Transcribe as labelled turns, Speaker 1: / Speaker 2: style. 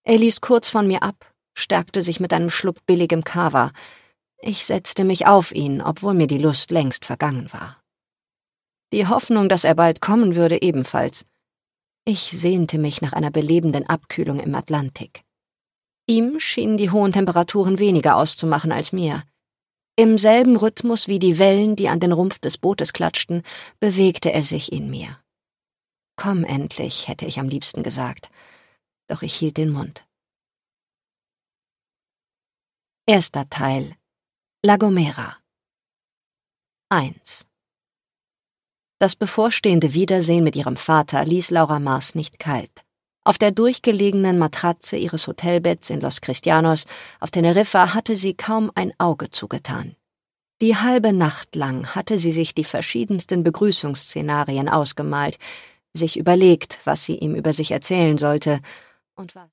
Speaker 1: Er ließ kurz von mir ab, stärkte sich mit einem Schluck billigem Kava. Ich setzte mich auf ihn, obwohl mir die Lust längst vergangen war. Die Hoffnung, dass er bald kommen würde, ebenfalls. Ich sehnte mich nach einer belebenden Abkühlung im Atlantik. Ihm schienen die hohen Temperaturen weniger auszumachen als mir. Im selben Rhythmus wie die Wellen, die an den Rumpf des Bootes klatschten, bewegte er sich in mir. »Komm endlich«, hätte ich am liebsten gesagt. Doch ich hielt den Mund. Erster Teil. La Gomera. 1. Das bevorstehende Wiedersehen mit ihrem Vater ließ Laura Mars nicht kalt. Auf der durchgelegenen Matratze ihres Hotelbetts in Los Cristianos auf Teneriffa hatte sie kaum ein Auge zugetan. Die halbe Nacht lang hatte sie sich die verschiedensten Begrüßungsszenarien ausgemalt, sich überlegt, was sie ihm über sich erzählen sollte, und war